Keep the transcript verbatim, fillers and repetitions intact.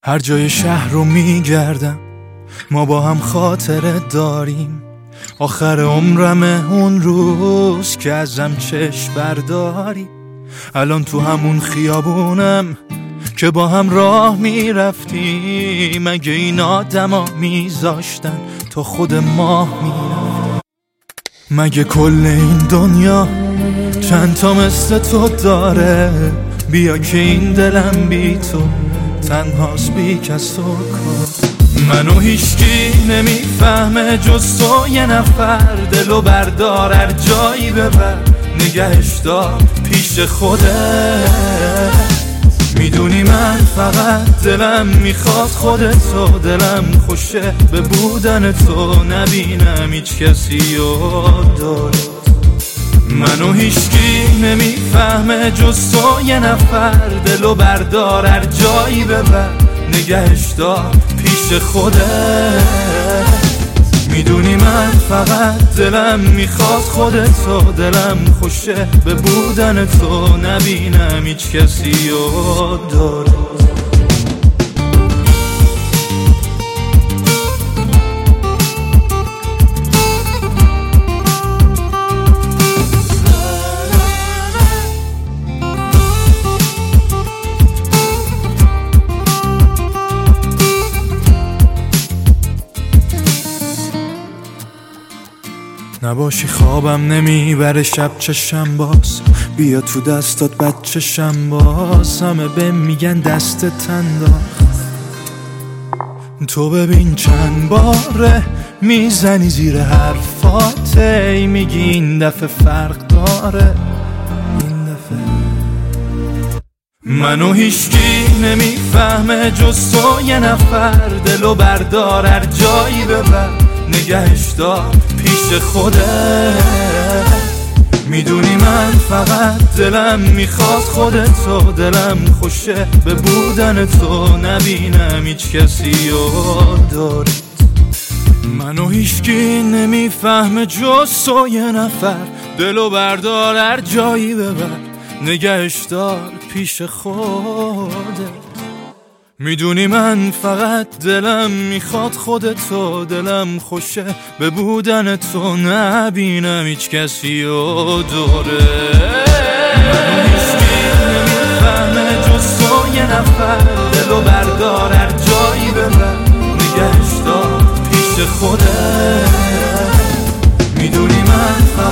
هر جای شهر رو میگردم، ما با هم خاطره داریم. آخر عمرمه اون روز که ازم چشم برداری. الان تو همون خیابونم که با هم راه میرفتیم. اگه این آدما میذاشتن تا خود ماه میرفت. مگه کل این دنیا چند تا مثل تو داره؟ بیا که این دلم بی تو تنهاست، بی کس و کار. منو هیچکی نمیفهمه جز تو، یه نفر. دلو بردار هر جایی ببر، نگهش دار پیش خوده. میدونی من فقط دلم میخواد خودتو، دلم خوشه به بودن تو، نبینم هیچ کسی و داره. منو هیچکی نمیفهمه جز تو، یه نفر. دلو بردار هر جایی ببر، نگهش دار پیش خوده. میدونی من فقط دلم میخواد خودتو، دلم خوشه به بودن تو، نبینم هیچ کسی و داره. نباشی خوابم نمیبره شب چشم باز، بیا تو دستات بچشم باز. همه به میگن دستت انداخت، تو ببین چند باره میزنی زیر حرفات. ای میگی این دفعه فرق داره، این دفعه. منو هیچکی نمیفهمه جز تو، یه نفر. دلو بردار هر جایی ببر، نگهش دار پیش خوده. میدونی من فقط دلم میخواد خودتو، دلم خوشه به بودن تو، نبینم هیچ کسی و داره. منو هیچکی نمیفهمه جز تو، یه نفر. دلو بردار هر جایی ببر، نگهش دار پیش خودت. میدونی من فقط دلم میخواد خودتو، دلم خوشه به بودن تو، نبینم هیچ کسی و دوره. منو هیچکی نمیفهمه جز تو، یه نفر. دلو بردار هر جایی ببر، نگهش دار پیش خوده. میدونی من فقط